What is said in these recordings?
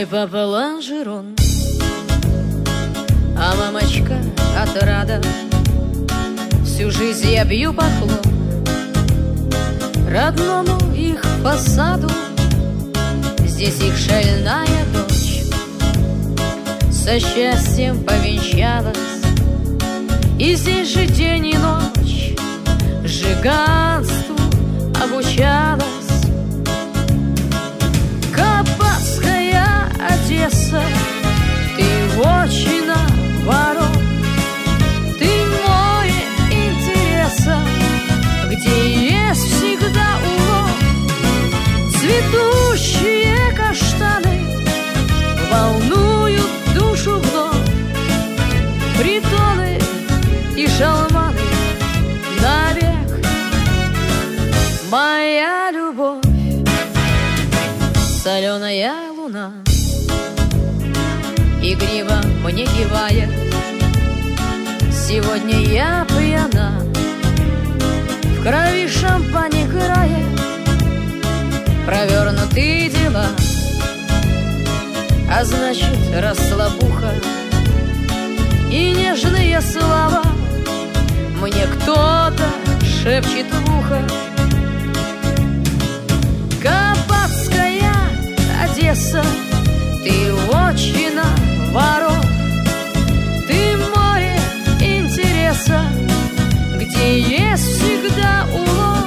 Мой папа лонжерон, а мамочка отрада. Всю жизнь я бью поклон родному их посаду. Здесь их шальная дочь со счастьем повенчалась, и здесь же день и ночь жиганству обучалась. Кабацкая Одесса, ты вотчина воров, ты море интереса, где есть всегда улов. Цветущие каштаны волнуют душу вновь, притоны и шалманы навек. Моя любовь, соленая луна, игриво мне кивает. Сегодня я пьяна, в крови шампань играет. Провернутые дела, а значит расслабуха, и нежные слова мне кто-то шепчет в ухо. Кабацкая Одесса, ты вотчина воров, ты море интереса, где есть всегда улов.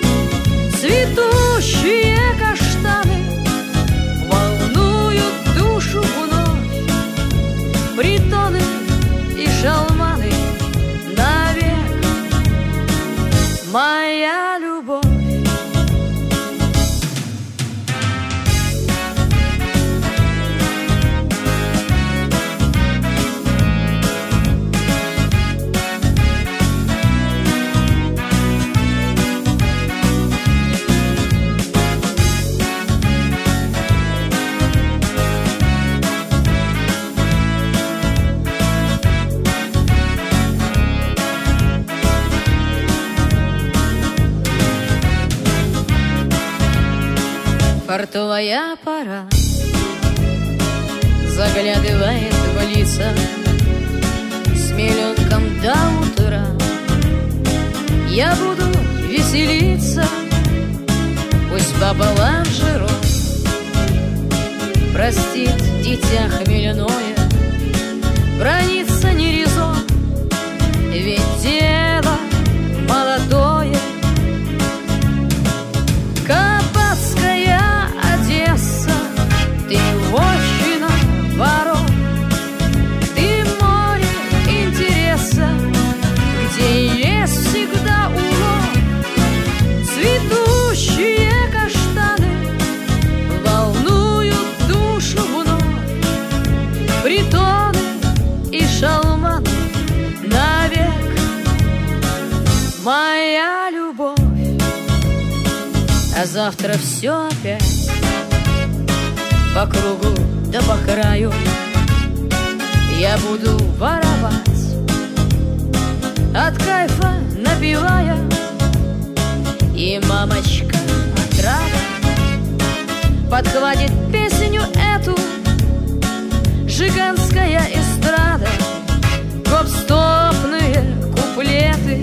Цветущие каштаны волнуют душу вновь, притоны и шалманы навек. Моя любовь. Фартовая пора заглядывает в лица, с миллионком до утра я буду веселиться. Пусть папа лонжерон простит дитя хмельное, браниться не резон, ведь дело молодое. Кабацкая Одесса, ты вотчина воров, ты море интереса, где есть всегда улов. Цветущие каштаны волнуют душу вновь, притоны и шалманы навек. Моя любовь. А завтра все опять по кругу да по краю я буду воровать, от кайфа напивая. И мамочка отрада подхватит песню эту, жиганская эстрада, гоп-стопные куплеты.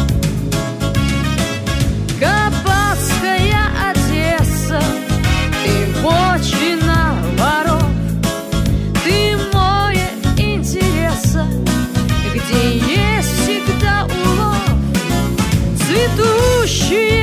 Кабацкая Одесса, ты вотчина воров, ты море интереса, где есть всегда улов. Цветущие